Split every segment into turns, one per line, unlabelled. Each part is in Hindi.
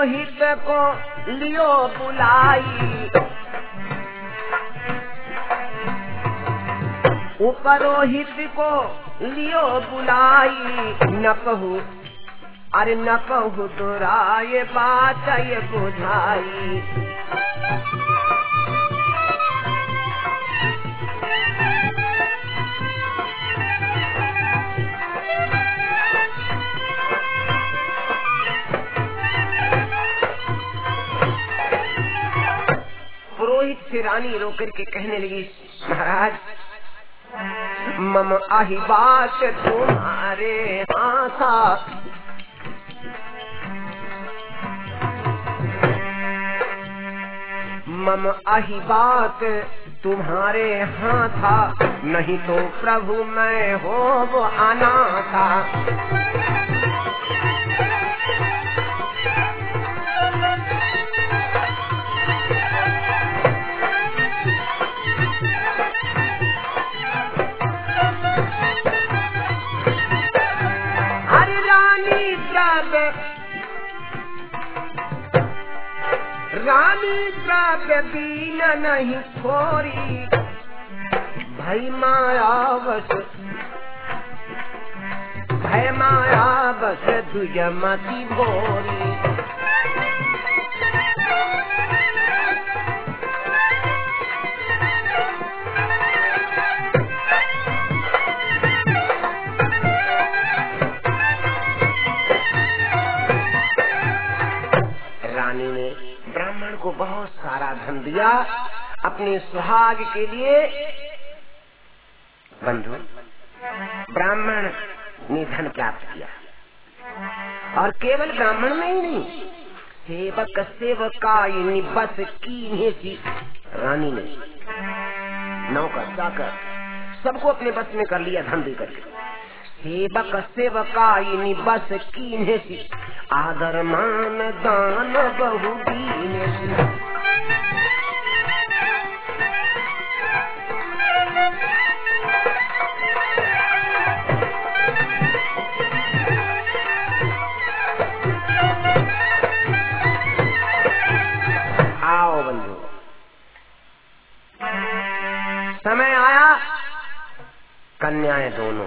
पुरोहित को लियो बुलाई, पुरोहित को लियो बुलाई, न कहू अरे न कहू दुराए बात ये बुझाई। पुरोहित से रानी रोकर के कहने लगी, महाराज मम आही बात तुम्हारे हाथ, मम आही बात तुम्हारे हाथ, नहीं तो प्रभु मैं हो वो अनाथा। रानी द्रव्य दीन नहीं छोरी, भय माया बस दुजमती भोरी। रानी ने ब्राह्मण को बहुत सारा धन दिया अपने सुहाग के लिए। बंधु, ब्राह्मण ने धन प्राप्त किया, और केवल ब्राह्मण में ही नहीं, सेवक सेवकाई बस की रानी ने नौकर चाकर सबको अपने बस में कर लिया धन दे करके। सेवक सेवकाई बस की आदर मान दान बहु दीन। आओ बंधु, समय आया कन्याएं दोनों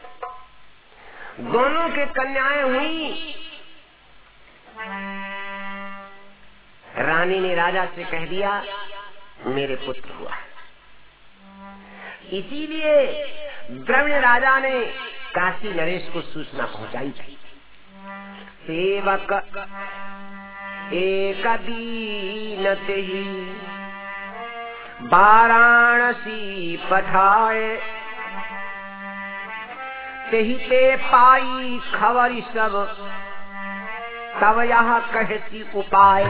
के कन्याएं हुई। रानी ने राजा से कह दिया मेरे पुत्र हुआ। इसीलिए द्रविड़ राजा ने काशी नरेश को सूचना पहुंचाई थी। सेवक एक दीन ही वाराणसी पठाए, तेहि ते पाई खबर सब तब यहाँ कहती उपाय।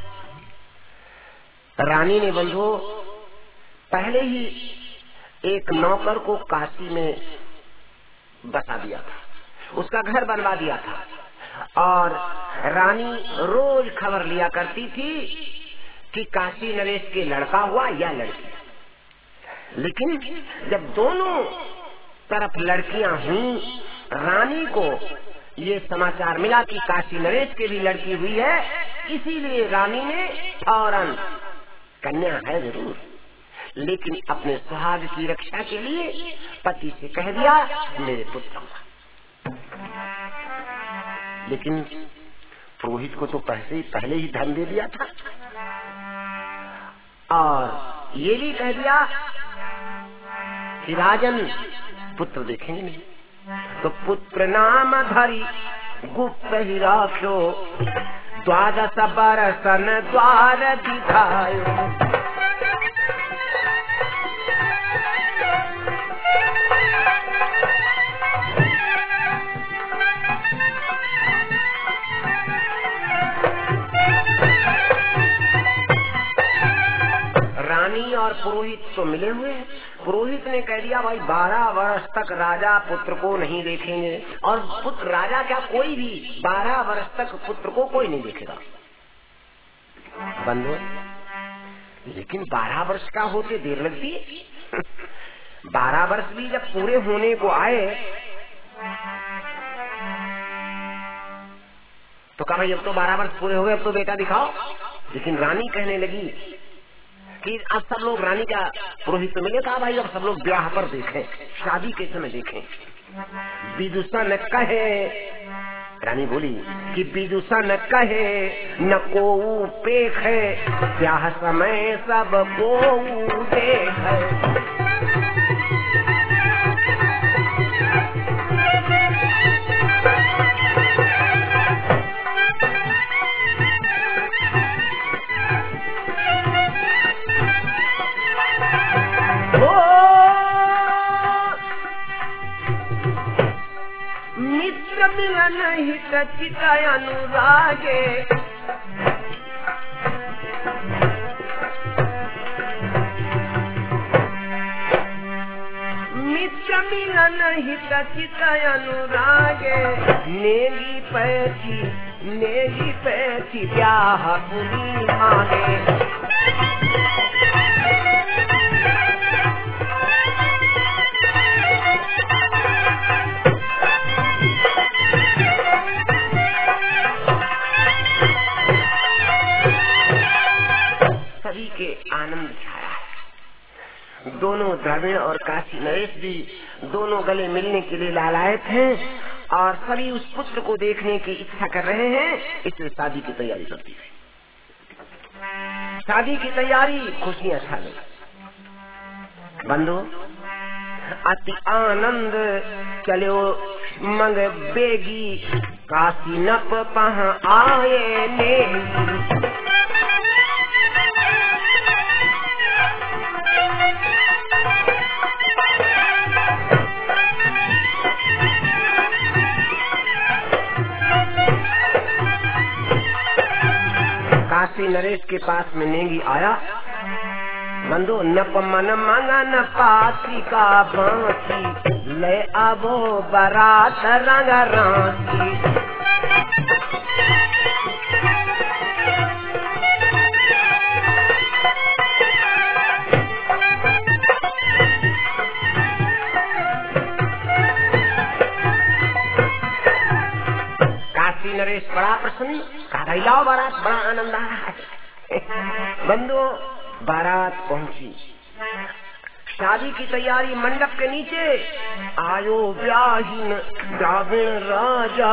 रानी ने बंधु पहले ही एक नौकर को काशी में बसा दिया था, उसका घर बनवा दिया था, और रानी रोज खबर लिया करती थी कि काशी नरेश के लड़का हुआ या लड़की। लेकिन जब दोनों तरफ लड़कियां हुई, रानी को ये समाचार मिला कि काशी नरेश के भी लड़की हुई है, इसीलिए रानी ने फौरन, कन्या है जरूर लेकिन अपने सुहाग की रक्षा के लिए पति से कह दिया मेरे पुत्र हुआ। लेकिन पुरोहित को तो पहले ही धन दे दिया था, और ये भी कह दिया कि राजन पुत्र देखेंगे नहीं, तो पुत्र नाम धरी गुप्त ही राख्यो, 12 बरसन द्वार दिखायो। रानी और पुरोहित तो मिले हुए हैं। पुरोहित ने कह दिया भाई 12 वर्ष तक राजा पुत्र को नहीं देखेंगे, और पुत्र राजा क्या कोई भी 12 वर्ष तक पुत्र को कोई नहीं देखेगा। बंधु, लेकिन 12 वर्ष का होते देर लगती है। 12 वर्ष भी जब पूरे होने को आए तो कहा भाई अब तो 12 वर्ष पूरे हो गए, अब तो बेटा दिखाओ। लेकिन रानी कहने लगी कि अब सब लोग रानी का पुरोहित तो मिले, कहा भाई अब सब लोग ब्याह पर देखें, शादी के समय देखें। विदूषण कहे, रानी बोली कि विदूषण कहे न को पेखे, ब्याह समय सब को देखे। मित्र मिलन हित चित अनुरागे, मित्र मिलन हित चित अनुरागे, नेगी पैठी ब्याह पुरी मांगे। सभी के आनंद छाया है। दोनों द्रविड़ और काशी नरेश भी दोनों गले मिलने के लिए लालायत हैं और सभी उस पुत्र को देखने की इच्छा कर रहे हैं, इसलिए शादी की तैयारी करती है। शादी की तैयारी, खुशियां छा गई। बंधु अति आनंद चलो मंग बेगी, काशी नप पहाँ आए ने। काशी नरेश के पास में नेगी आया। बंधु नप मन मांगा न पाती का बांसी, ले आबो बारात रंग रांची। काशी नरेश बड़ा प्रसन्न, कहा लाओ बारात, बड़ा आनंद आ रहा है। बंधु बारात पहुंची, शादी की तैयारी मंडप के नीचे। आयो ब्याहीन द्राविण राजा,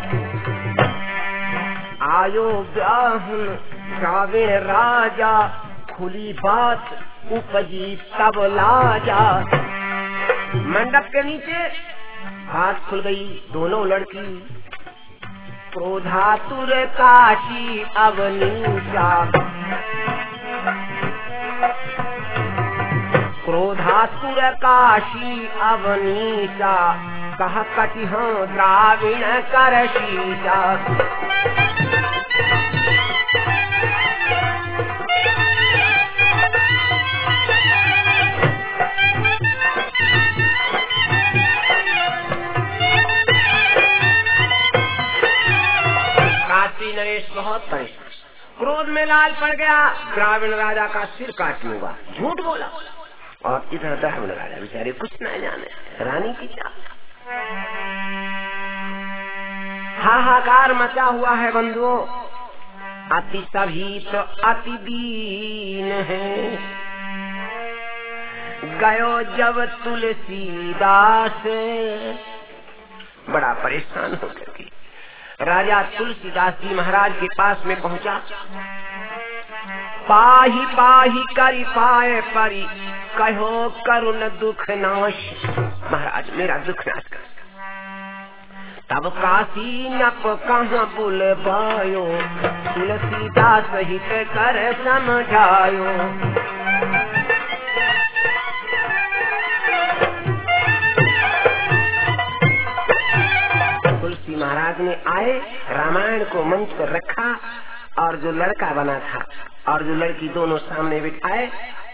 आयो ब्याहीन द्राविण राजा, खुली बात उपजी तब लाजा। मंडप के नीचे बात खुल गई, दोनों लड़की क्रोधातुर काशी अवनीशा, क्रोधातुर काशी अवनीशा, कह कटिह द्राविण कर शीशा। काशी नरेश बहुत परेशान, क्रोध में लाल पड़ गया, द्राविण राजा का सिर काट लूंगा, झूठ बोला। और इधर द्राविण राजा बेचारे कुछ न जाने, रानी की क्या हाहाकार मचा हुआ है। बंधुओं अति सभी तो अति दीन है, गयो जब तुलसीदास, बड़ा परेशान हो गया। राजा तुलसीदास जी महाराज के पास में पहुंचा। पाही पाही करी पाए परी, कहो करुण दुख नाश, महाराज मेरा दुख नाश कर। तब काशी नप कहाँ बुलवायो, तुलसीदास हित कर समझायो। तुलसी महाराज ने आए, रामायण को मंच पर रखा और जो लड़का बना था और जो लड़की दोनों सामने बिठाए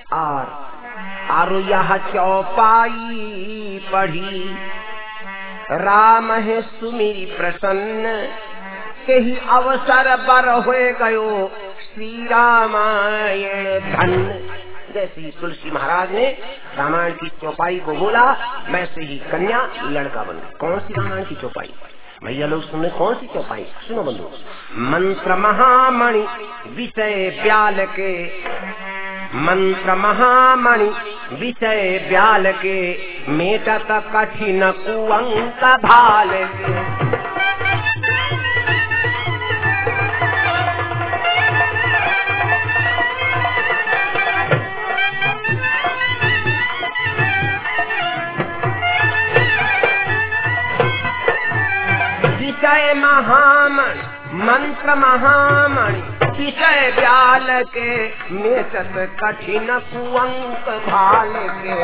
और यह चौपाई पढ़ी। राम है सुमिरी प्रसन्न, यही अवसर बर हुए गयो श्री रामायण धन। जैसे ही तुलसी महाराज ने रामायण की चौपाई को बोला, वैसे ही कन्या लड़का बन गई। कौन सी रामायण की चौपाई? भैया लोग सुनने कौन सी चौपाई, सुनो बंधु। मंत्र महामणि विषय ब्याल के, मंत्र महामणि विषय ब्याल के, मेटत कठिन कुअंक भाल के। विषय महामणि मंत्र महामणि विषय ब्याल के, मेटत कठिन कुअंक भाल के।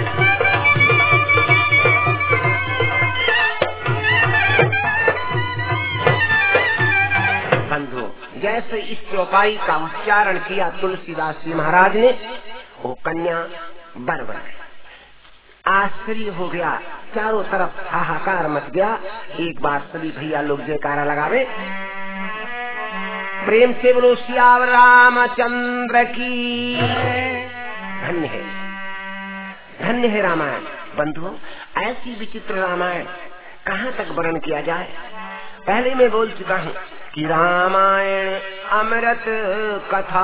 बंधु, जैसे इस चौपाई का उच्चारण किया तुलसीदास जी महाराज ने, वो कन्या बर बन गई। आश्चर्य हो गया, चारों तरफ हाहाकार मच गया। एक बार सभी भैया लोग जयकारा लगावे, प्रेम से बोलो सियावर रामचंद्र की। धन्य है, धन्य है रामायण। बंधुओं, ऐसी विचित्र रामायण कहाँ तक वर्णन किया जाए। पहले मैं बोल चुका हूँ कि रामायण अमृत कथा,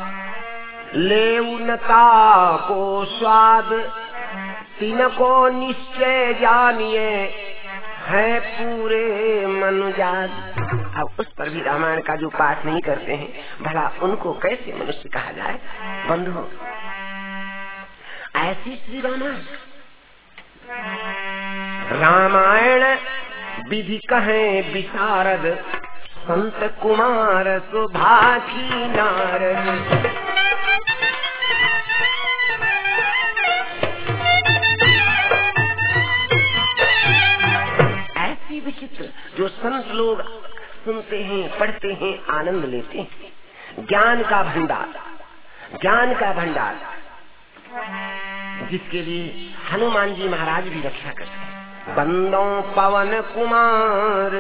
लेउनता को स्वाद, तिनको निश्चय जानिए, है पूरे मनुजात। अब उस पर भी रामायण का जो पाठ नहीं करते हैं, भला उनको कैसे मनुष्य कहा जाए। बंधु, ऐसी श्री रामायण विधि कहे विशारद, संत कुमार सुभाषी नारद। विचित्र जो संत लोग सुनते हैं, पढ़ते हैं, आनंद लेते हैं। ज्ञान का भंडार, ज्ञान का भंडार, जिसके लिए हनुमान जी महाराज भी रक्षा करते हैं। बंदों पवन कुमार,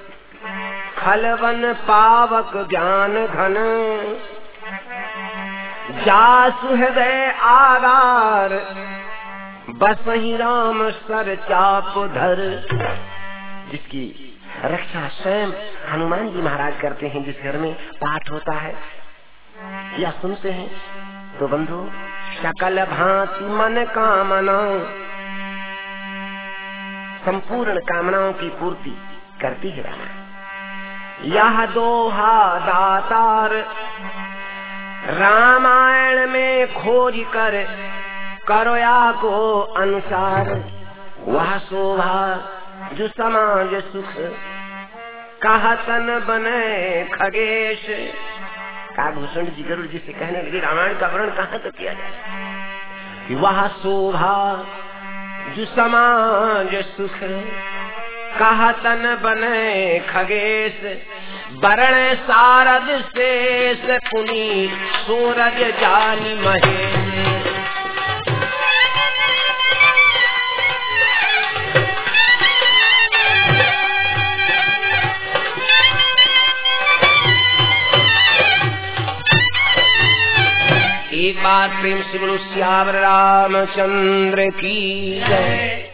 खलवन पावक ज्ञान घन, जासु हृदय आधार, बसहि राम सर चाप धर। जिसकी रक्षा स्वयं हनुमान जी महाराज करते हैं। जिस घर में पाठ होता है या सुनते हैं, तो बंधु सकल भांति मन कामना, संपूर्ण कामनाओं की पूर्ति करती है रामायण। यह दोहा दातार, रामायण में खोज कर, करोया को अनुसार। वह शोभा जो समाज सुख, कहतन बने खगेश। काभूषण जी गरुड़ जी से कहने लगे, रामायण का वर्णन कहाँ तक किया जाए कि वह शोभा जो समाज सुख, कहतन बने खगेश। वरण सारद शेष, पुनि सूरज जानी महेश। एक बार प्रेम से बोलो सियावर रामचंद्र की जय।